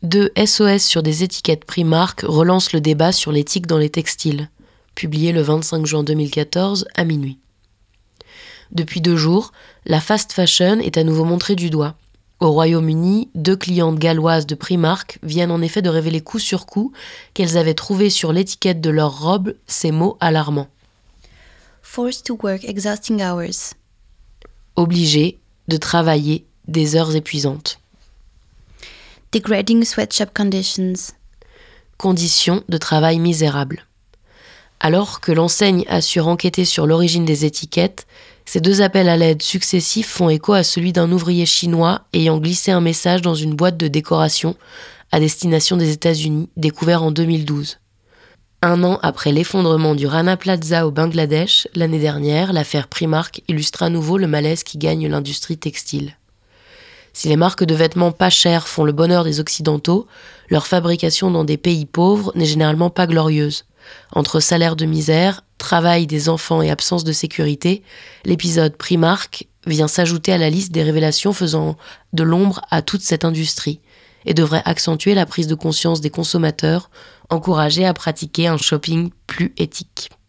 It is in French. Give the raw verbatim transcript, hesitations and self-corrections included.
Deux S O S sur des étiquettes Primark relancent le débat sur l'éthique dans les textiles, publié le vingt-cinq juin deux mille quatorze à minuit. Depuis deux jours, la fast fashion est à nouveau montrée du doigt. Au Royaume-Uni, deux clientes galloises de Primark viennent en effet de révéler coup sur coup qu'elles avaient trouvé sur l'étiquette de leur robe ces mots alarmants. Forced to work exhausting hours. Obligées de travailler des heures épuisantes. Degrading sweatshop conditions. Conditions de travail misérables. Alors que l'enseigne assure enquêter sur l'origine des étiquettes, ces deux appels à l'aide successifs font écho à celui d'un ouvrier chinois ayant glissé un message dans une boîte de décoration à destination des États-Unis, découvert en deux mille douze. Un an après l'effondrement du Rana Plaza au Bangladesh, l'année dernière, l'affaire Primark illustre à nouveau le malaise qui gagne l'industrie textile. Si les marques de vêtements pas chers font le bonheur des Occidentaux, leur fabrication dans des pays pauvres n'est généralement pas glorieuse. Entre salaire de misère, travail des enfants et absence de sécurité, l'épisode Primark vient s'ajouter à la liste des révélations faisant de l'ombre à toute cette industrie et devrait accentuer la prise de conscience des consommateurs, encouragés à pratiquer un shopping plus éthique.